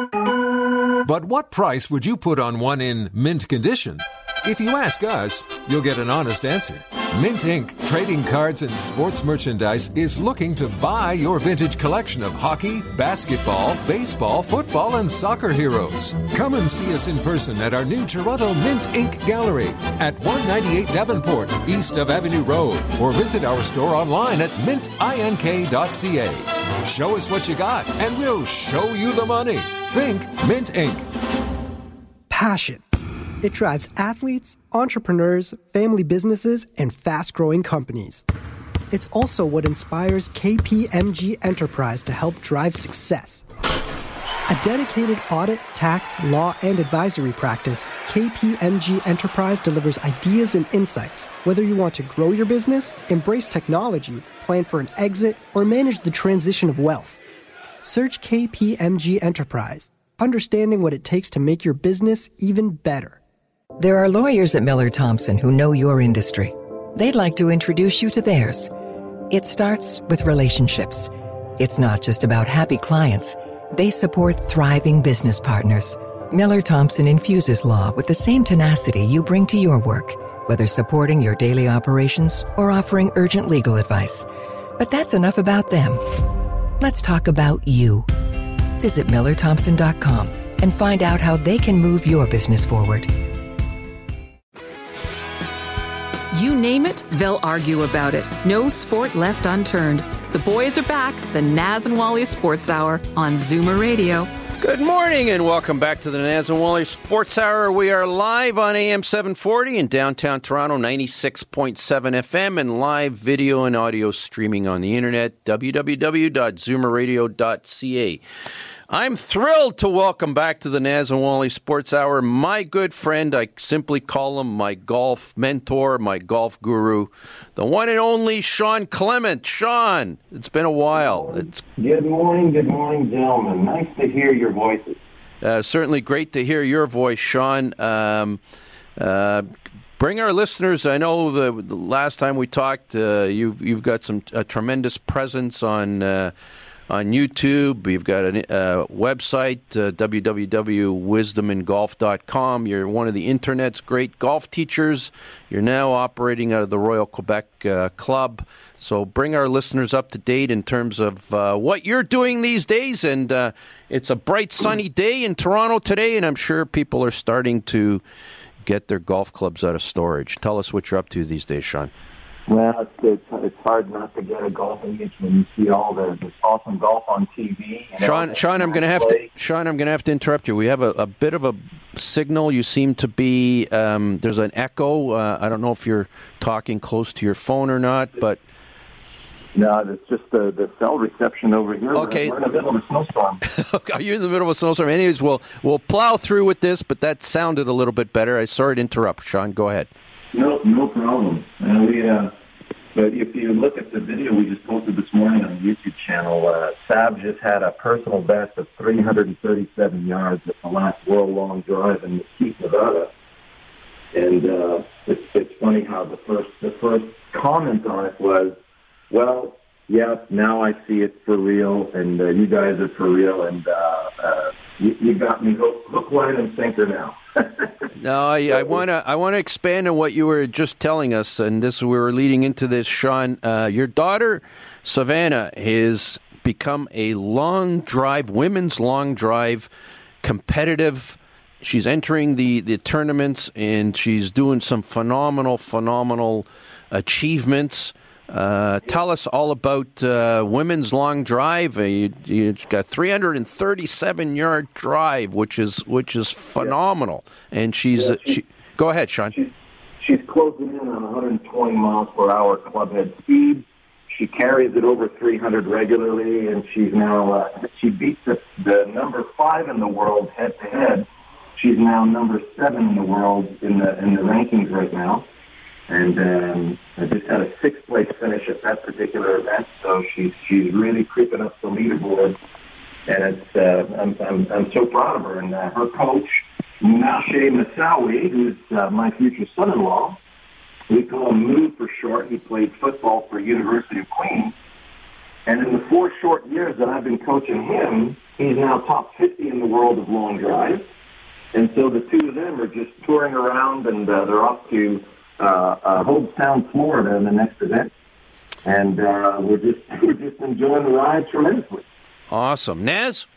But what price would you put on one in mint condition? If you ask us, you'll get an honest answer. Mint Incorporated, trading cards and sports merchandise, is looking to buy your vintage collection of hockey, basketball, baseball, football, and soccer heroes. Come and see us in person at our new Toronto Mint Incorporated Gallery at one ninety-eight Davenport, east of Avenue Road, or visit our store online at mint ink dot c a. Show us what you got, and we'll show you the money. Think Mint Incorporated. Passion. It drives athletes, entrepreneurs, family businesses, and fast-growing companies. It's also what inspires K P M G Enterprise to help drive success. A dedicated audit, tax, law, and advisory practice, K P M G Enterprise delivers ideas and insights. Whether you want to grow your business, embrace technology, plan for an exit, or manage the transition of wealth, search K P M G Enterprise, understanding what it takes to make your business even better. There are lawyers at Miller Thompson who know your industry. They'd like to introduce you to theirs. It starts with relationships. It's not just about happy clients. They support thriving business partners. Miller Thompson infuses law with the same tenacity you bring to your work, whether supporting your daily operations or offering urgent legal advice. But that's enough about them. Let's talk about you. Visit Miller Thompson dot com and find out how they can move your business forward. You name it, they'll argue about it. No sport left unturned. The boys are back, the Naz and Wally Sports Hour on Zoomer Radio. Good morning and welcome back to the Naz and Wally Sports Hour. We are live on A M seven forty in downtown Toronto, ninety-six point seven F M, and live video and audio streaming on the internet, w w w dot zoomer radio dot c a. I'm thrilled to welcome back to the Naz and Wally Sports Hour my good friend. I simply call him my golf mentor, my golf guru, the one and only Sean Clement. Sean, it's been a while. It's Good morning, good morning, gentlemen. Nice to hear your voices. Uh, certainly great to hear your voice, Sean. Um, uh, bring our listeners. I know the, the last time we talked, uh, you've you've got some a tremendous presence on uh, on YouTube. You've got a uh, website, uh, w w w dot wisdom in golf dot com. You're one of the internet's great golf teachers. You're now operating out of the Royal Quebec uh, Club. So bring our listeners up to date in terms of uh, what you're doing these days. And uh, it's a bright, sunny day in Toronto today, and I'm sure people are starting to get their golf clubs out of storage. Tell us what you're up to these days, Sean. Well, it's, it's, it's hard not to get a golfing itch when you see all the this awesome golf on T V. You know, Sean, Sean, I'm going to have to. Sean, I'm going to have to interrupt you. We have a, a bit of a signal. You seem to be. Um, there's an echo. Uh, I don't know if you're talking close to your phone or not, but. No, it's just the, the cell reception over here. Okay. We're in the middle of a snowstorm. Are you in the middle of a snowstorm? Anyways, we'll, we'll plow through with this, but that sounded a little bit better. I sorry to interrupt. Sean, go ahead. No, no problem. And we, uh, but if you look at the video we just posted this morning on the YouTube channel, uh, Sav just had a personal best of three hundred thirty-seven yards at the last World Long Drive in Mesquite, Nevada. And uh, it's, it's funny how the first the first comment on it was, well, yeah, now I see it for real, and uh, you guys are for real, and uh, uh, you, you got me hook, hook, line, and sinker now. No, I want to I want to expand on what you were just telling us, and this we were leading into this, Sean. Uh, your daughter, Savannah, has become a long drive, women's long drive competitive. She's entering the, the tournaments, and she's doing some phenomenal, phenomenal achievements. Uh, tell us all about uh, women's long drive. Uh, you, you got three hundred thirty-seven yard drive, which is which is phenomenal. And she's, yeah, she's she, go ahead, Sean. She's, she's closing in on one hundred twenty miles per hour clubhead speed. She carries it over three hundred regularly, and she's now uh, she beats the, the number five in the world head to head. She's now number seven in the world in the in the rankings right now. And um, I just had a sixth place finish at that particular event, so she's she's really creeping up the leaderboard, and it's uh, I'm, I'm I'm so proud of her. And uh, her coach, Nashe Masawi, who's uh, my future son-in-law, we call him Moo for short. He played football for University of Queens, and in the four short years that I've been coaching him, he's now top fifty in the world of long drive. And so the two of them are just touring around, and uh, they're off to Uh, uh, Hobe Sound, Florida, in the next event, and uh, we're just we're just enjoying the ride tremendously. Awesome, Naz.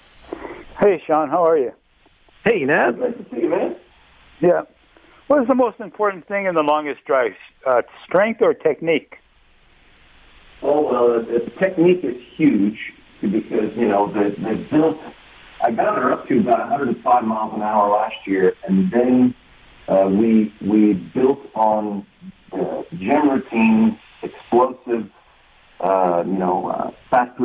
Hey, Sean, how are you? Hey, Naz, nice to see you, man. Yeah. What is the most important thing in the longest drive? Uh, strength or technique? Oh well, the, the technique is huge because you know the the built. I got her up to about one hundred five miles an hour last year, and then. Uh, we we built on uh, gym routines, explosive, uh, you know, uh, fast twitch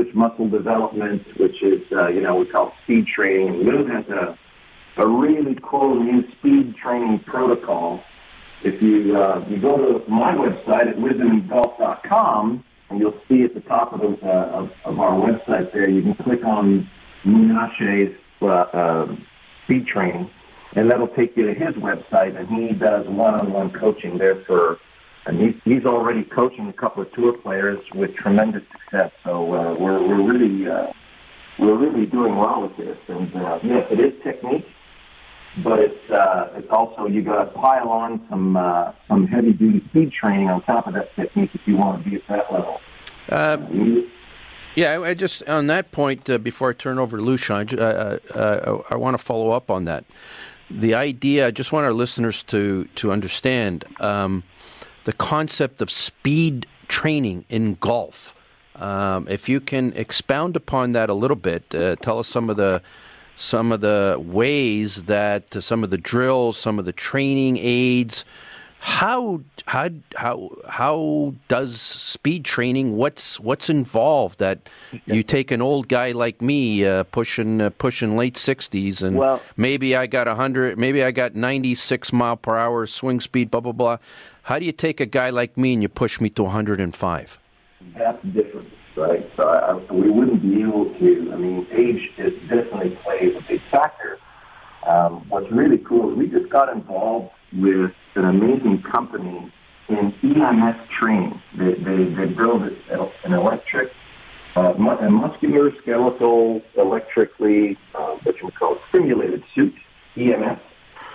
switch muscle development, which is, uh, you know, we call speed training. Lou has a, a really cool new speed training protocol. If you uh, you go to my website at wisdom golf dot com, and you'll see at the top of, the, uh, of, of our website there, you can click on Menashe's uh, uh, speed training, and that'll take you to his website, and he does one-on-one coaching there for, and he's, he's already coaching a couple of tour players with tremendous success. So uh, we're we're really uh, we're really doing well with this, and uh, yes, it is technique, but it's uh, it's also you got to pile on some uh, some heavy duty speed training on top of that technique if you want to be at that level. Um, yeah, I just on that point uh, before I turn over to Lushan, uh, uh, I want to follow up on that. The idea, I just want our listeners to to understand um, the concept of speed training in golf. Um, if you can expound upon that a little bit, uh, tell us some of the some of the ways that uh, some of the drills, some of the training aids. How how how how does speed training? What's what's involved? That you take an old guy like me, uh, pushing uh, pushing late sixties, and well, maybe I got a hundred, maybe I got ninety six mile per hour swing speed, blah blah blah. How do you take a guy like me and you push me to one hundred and five? That's different, right? So I, we wouldn't be able to. I mean, age is definitely plays a big factor. Um, what's really cool is we just got involved with an amazing company in E M S training. They they, they build an electric, uh, a muscular skeletal, electrically, uh, what you would call simulated suit, E M S.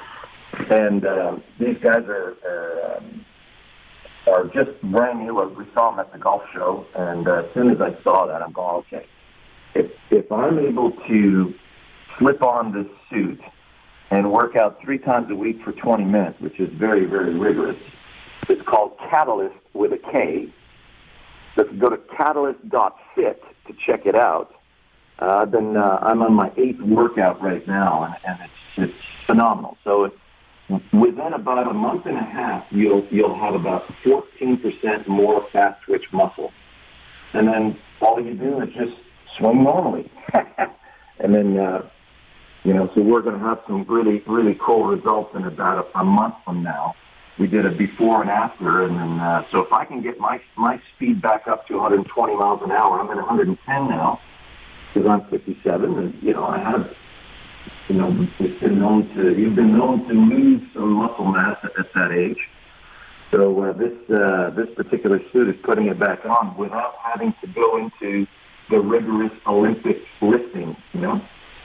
And uh, these guys are are, um, are just brand new. We saw them at the golf show, and uh, as soon as I saw that, I'm going, okay, if if I'm able to slip on this suit and work out three times a week for twenty minutes, which is very, very rigorous. It's called Catalyst with a K. So if you go to catalyst dot fit to check it out, uh, then uh, I'm on my eighth workout right now, and, and it's it's phenomenal. So it's, within about a month and a half, you'll you'll have about fourteen percent more fast twitch muscle. And then all you do is just swing normally. and then... Uh, You know, so we're going to have some really, really cool results in about a, a month from now. We did a before and after, and then uh, so if I can get my my speed back up to one hundred twenty miles an hour, I'm at one hundred ten now because I'm fifty-seven, and you know I have, you know, it's been known to you've been known to lose some muscle mass at, at that age. So uh, this uh, this particular suit is putting it back on without having to go into the rigorous Olympic lifting, you know.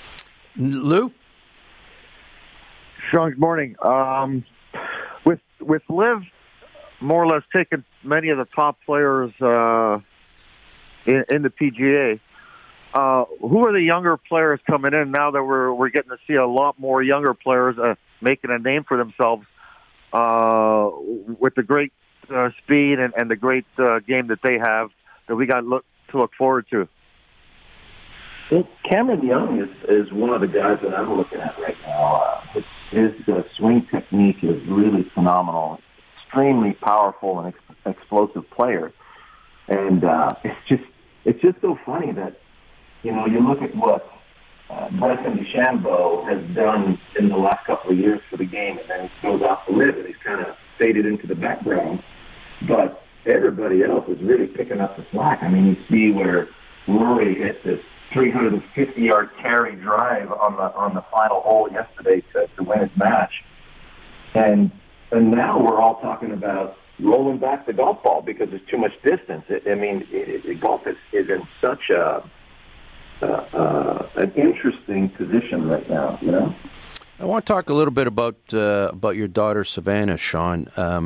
Lou? Sean, good morning. Um, with with Liv more or less taking many of the top players uh, in, in the P G A, uh, who are the younger players coming in now that we're we're getting to see a lot more younger players uh, making a name for themselves uh, with the great uh, speed and, and the great uh, game that they have that we got look, to look forward to? Well, Cameron Young is, is one of the guys that I'm looking at right now. Uh, his his uh, swing technique is really phenomenal. Extremely powerful and ex- explosive player, and uh, it's just it's just so funny that you know you look at what uh, Bryson DeChambeau has done in the last couple of years for the game, and then he goes off to live, and he's kind of faded into the background. But everybody else is really picking up the slack. I mean, you see where Rory hit this three hundred fifty yard carry drive on the on the final hole yesterday to, to win his match, and and now we're all talking about rolling back the golf ball because there's too much distance. It, I mean, it, it, golf is, is in such a uh, uh, an interesting position right now. You know, I want to talk a little bit about uh, about your daughter Savannah, Sean. Um,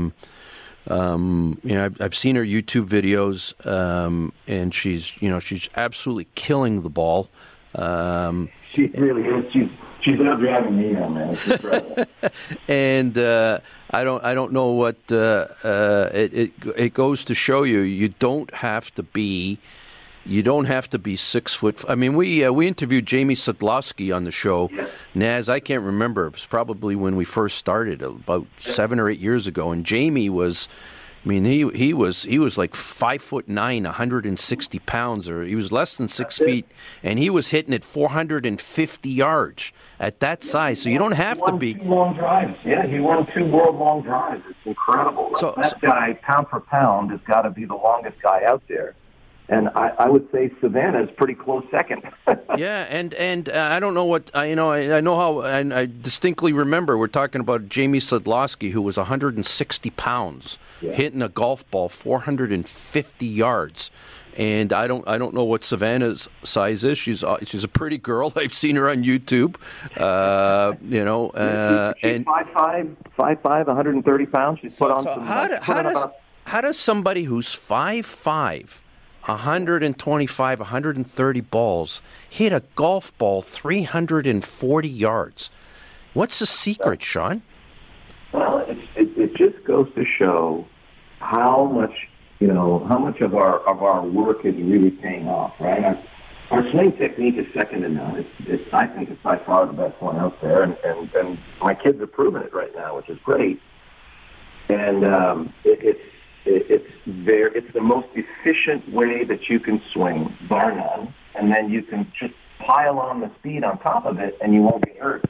Um, you know, I've, I've seen her YouTube videos, um, and she's, you know, she's absolutely killing the ball. Um, she really is. She's she's not driving me now, man. It's incredible. and uh, I don't, I don't know what uh, uh, it, it. It goes to show you, you don't have to be. You don't have to be six foot. I mean, we uh, we interviewed Jamie Sadlowski on the show. Yes. Naz, I can't remember. It was probably when we first started, about seven or eight years ago. And Jamie was, I mean, he he was he was like five foot nine, one hundred sixty pounds, or he was less than six feet, and he was hitting it four hundred fifty yards at that size. So you don't have to be two long drives. Yeah, he won two world long drives. It's incredible. So, that guy, pound for pound, has got to be the longest guy out there. And I, I would say Savannah is pretty close second. Yeah, and and uh, I don't know what I you know. I, I know how. I, I distinctly remember we're talking about Jamie Sadlowski, who was one hundred sixty pounds, yeah. hitting a golf ball four hundred fifty yards. And I don't I don't know what Savannah's size is. She's uh, she's a pretty girl. I've seen her on YouTube. Uh, you know, uh, she's and five five, five five, one hundred thirty pounds. She's put so, on. So some, how, do, how does about... how does somebody who's five five, one hundred twenty-five, one hundred thirty balls hit a golf ball three hundred forty yards? What's the secret, Sean? Well, it, it, it just goes to show how much, you know, how much of our of our work is really paying off, right? Our, our swing technique is second to none. It's, it's, I think it's by far the best one out there, and, and, and my kids are proving it right now, which is great. And um, it, it's it, it's very, it's the most efficient way that you can swing, bar none, and then you can just pile on the speed on top of it, and you won't get hurt.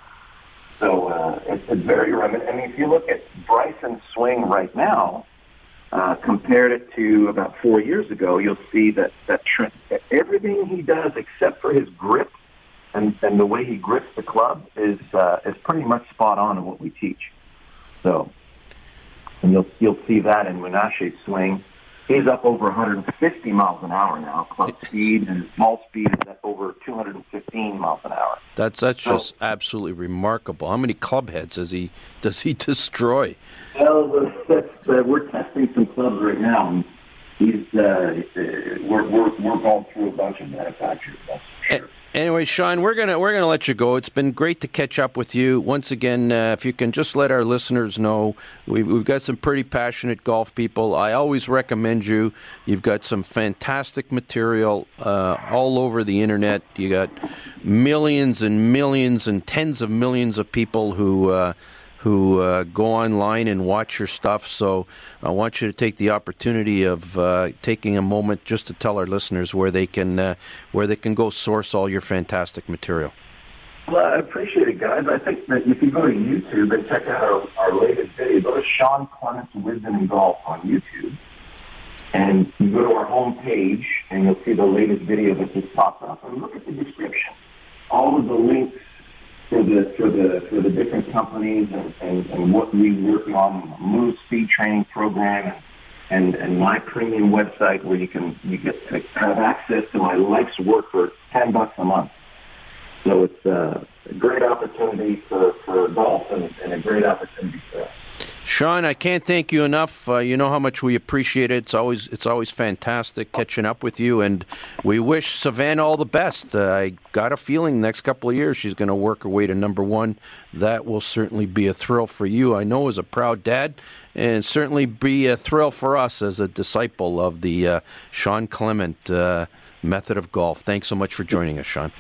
So uh, it's, it's very reminiscent. I mean, if you look at Bryson's swing right now, uh, compared it to about four years ago, you'll see that that, tr- that everything he does except for his grip and, and the way he grips the club is uh, is pretty much spot on in what we teach. So, and you'll you'll see that in Menashe's swing. He's up over one hundred fifty miles an hour now. Club speed and his ball speed is at over two hundred fifteen miles an hour. That's that's so, just absolutely remarkable. How many club heads does he does he destroy? Well, that's, uh, we're testing some clubs right now, and he's uh, we're we're we're going through a bunch of manufacturers. That's for sure. Anyway, Sean, we're gonna we're gonna let you go. It's been great to catch up with you once again. Uh, if you can just let our listeners know, we, we've got some pretty passionate golf people. I always recommend you. You've got some fantastic material uh, all over the internet. You got millions and millions and tens of millions of people who. Uh, who uh, go online and watch your stuff. So I want you to take the opportunity of uh, taking a moment just to tell our listeners where they can uh, where they can go source all your fantastic material. Well, I appreciate it, guys. I think that if you go to YouTube and check out our, our latest video, go to Sean Clement's Wisdom in Golf on YouTube, and you go to our home page, and you'll see the latest video that just pops up, and look at the description. All of the links for the for the for the different companies and, and, and what we work on, Move Speed Training Program, and, and my premium website where you can you get to have access to my life's work for ten bucks a month. So it's uh, a great opportunity for, for golf and, and a great opportunity for us. Sean, I can't thank you enough. Uh, you know how much we appreciate it. It's always it's always fantastic catching up with you, and we wish Savannah all the best. Uh, I got a feeling the next couple of years she's going to work her way to number one. That will certainly be a thrill for you, I know, as a proud dad, and certainly be a thrill for us as a disciple of the uh, Sean Clement uh, method of golf. Thanks so much for joining us, Sean.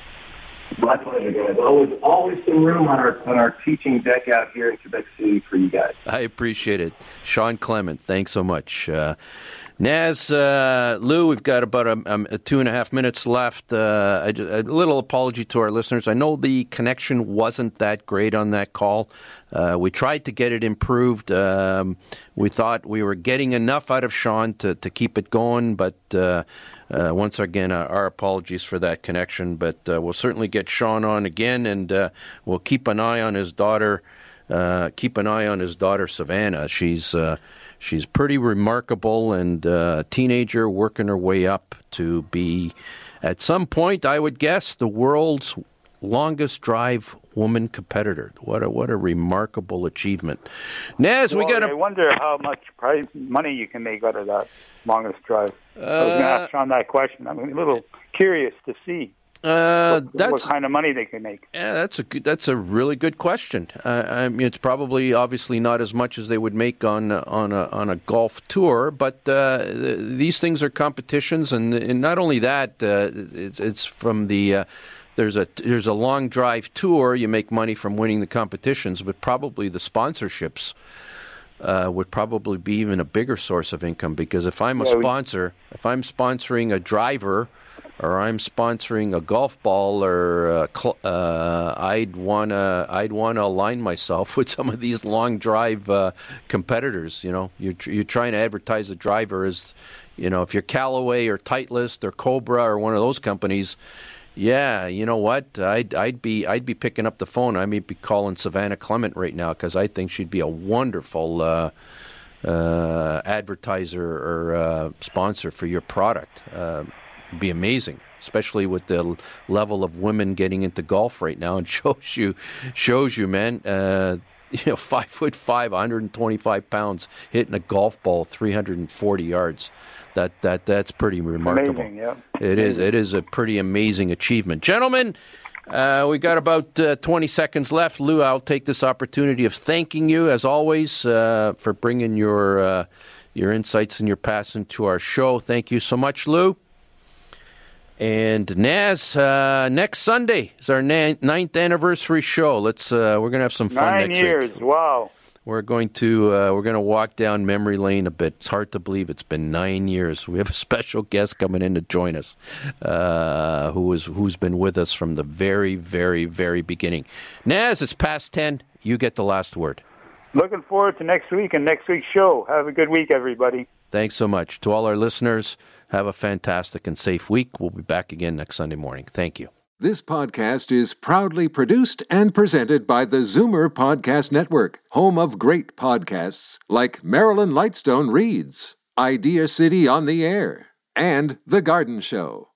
My pleasure, guys. Always, always some room on our on our teaching deck out here in Quebec City for you guys. I appreciate it, Sean Clement. Thanks so much, uh, Naz. Uh, Lou, we've got about a, a two and a half minutes left. Uh, a, a little apology to our listeners. I know the connection wasn't that great on that call. Uh, we tried to get it improved. Um, we thought we were getting enough out of Sean to, to keep it going, but uh, uh, once again, uh, our apologies for that connection. But uh, we'll certainly get Sean on again, and uh, we'll keep an eye on his daughter. Uh, keep an eye on his daughter Savannah. She's uh, she's pretty remarkable, and uh, a teenager working her way up to be, at some point, I would guess, the world's longest drive woman competitor. What a what a remarkable achievement. Naz, well, we got I wonder how much prize money you can make out of that longest drive. Uh, I was going to ask Sean that question. I'm a little curious to see uh, what, that's, what kind of money they can make. Yeah, that's a good, that's a really good question. Uh, I mean, it's probably obviously not as much as they would make on on a on a golf tour, but uh, these things are competitions, and, and not only that, uh, it's, it's from the. Uh, There's a there's a long drive tour. You make money from winning the competitions, but probably the sponsorships uh, would probably be even a bigger source of income, because if I'm a Yeah, we- sponsor, if I'm sponsoring a driver, or I'm sponsoring a golf ball, or uh, cl- uh, I'd wanna I'd wanna align myself with some of these long drive uh, competitors. You know, you're tr- you're trying to advertise a driver as, you know, if you're Callaway or Titleist or Cobra or one of those companies. Yeah, you know what? I'd I'd be I'd be picking up the phone. I may be calling Savannah Clement right now, because I think she'd be a wonderful uh, uh, advertiser or uh, sponsor for your product. Uh, it'd be amazing, especially with the l- level of women getting into golf right now. And shows you, shows you, man. Uh, you know, five foot five, one hundred twenty-five pounds, hitting a golf ball three hundred forty yards. That that that's pretty remarkable. Amazing, yeah. It is. It is a pretty amazing achievement, gentlemen. Uh, we got about uh, twenty seconds left. Lou, I'll take this opportunity of thanking you, as always, uh, for bringing your uh, your insights and your passion to our show. Thank you so much, Lou. And Naz, uh, next Sunday is our na- ninth anniversary show. Let's uh, we're gonna have some fun Nine next years. week. Wow. We're going to uh, we're going to walk down memory lane a bit. It's hard to believe it's been nine years. We have a special guest coming in to join us, uh, who is who's been with us from the very, very, very beginning. Naz, it's past ten. You get the last word. Looking forward to next week and next week's show. Have a good week, everybody. Thanks so much to all our listeners. Have a fantastic and safe week. We'll be back again next Sunday morning. Thank you. This podcast is proudly produced and presented by the Zoomer Podcast Network, home of great podcasts like Marilyn Lightstone Reads, Idea City on the Air, and The Garden Show.